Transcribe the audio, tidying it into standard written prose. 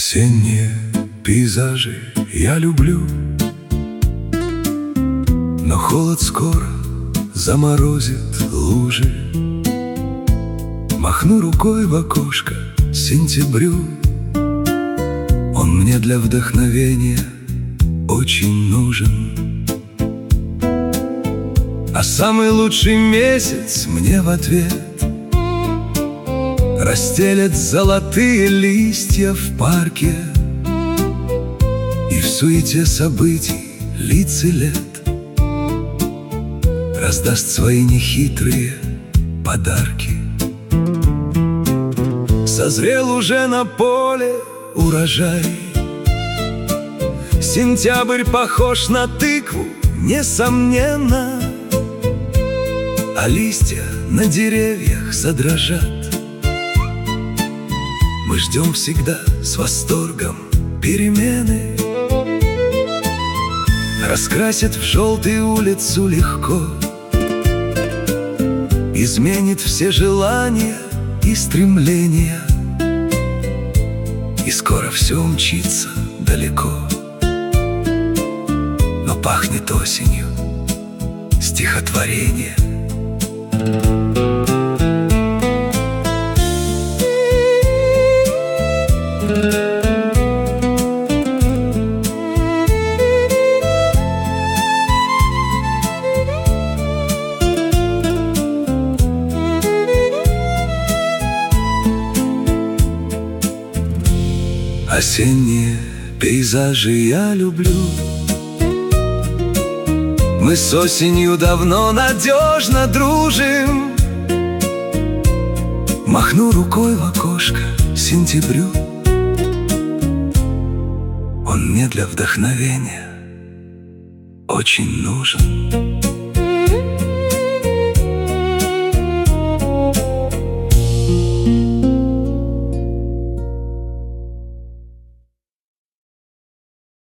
Осенние пейзажи я люблю, но холод скоро заморозит лужи. Махну рукой в окошко сентябрю, он мне для вдохновения очень нужен. А самый лучший месяц мне в ответ расстелет золотые листья в парке, и в суете событий лиц и лет раздаст свои нехитрые подарки. Созрел уже на поле урожай, сентябрь похож на тыкву, несомненно, а листья на деревьях задрожат. Мы ждем всегда с восторгом перемены, раскрасит в желтый улицу легко, изменит все желания и стремления, и скоро все умчится далеко. Но пахнет осенью стихотворение. Осенние пейзажи я люблю, мы с осенью давно надежно дружим. Махну рукой в окошко сентябрю, он мне для вдохновения очень нужен.